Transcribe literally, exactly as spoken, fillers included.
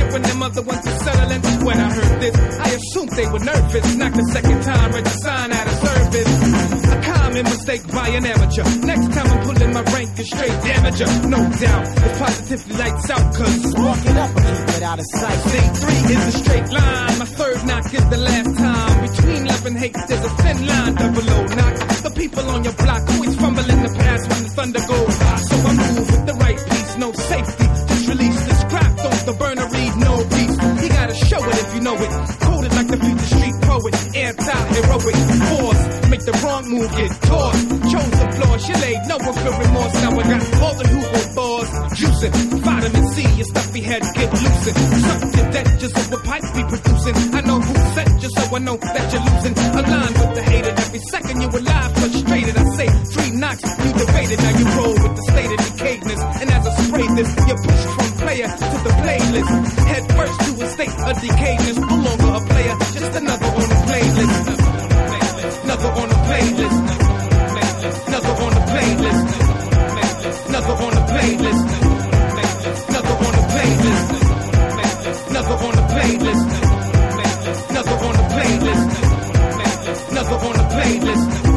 when them other ones are settling. When I heard this, I assumed they were nervous. Knocked the second time, read the sign out of service. A common mistake by an amateur. Next time I'm pulling my rank and straight damager. No doubt, it's positively lights out, cause walking up and keep it out of sight. Day three is a straight line. My third knock is the last time. Between love and hate, there's a thin line. Double O knock. The people on your block always fumble in the past when the thunder goes. So I move with the right piece, no safety. Just release this crap, don't the burner read no peace. You gotta show it if you know it. Coded like the future street poet. Anti-heroic force. Make the wrong move, get tossed. Chose the floor, she laid no one feel remorse. Now I got all the Hugo bars. Juicing, vitamin C, your stuffy head get loosened. Something that just so a pipe be producing. I know who sent you, so I know that you're losing. Aligned with the hated, every second you alive, frustrated. I say three knocks, you debated. Now you roll with the state of decayedness. And as I spray this, you push from player to the playlist. Head first to a state of decayedness. No longer a player, just another on the playlist. Another on the playlist. Another on the playlist. Another on the playlist. Another on the playlist. Another on the playlist. Another on the playlist. Another on the playlist.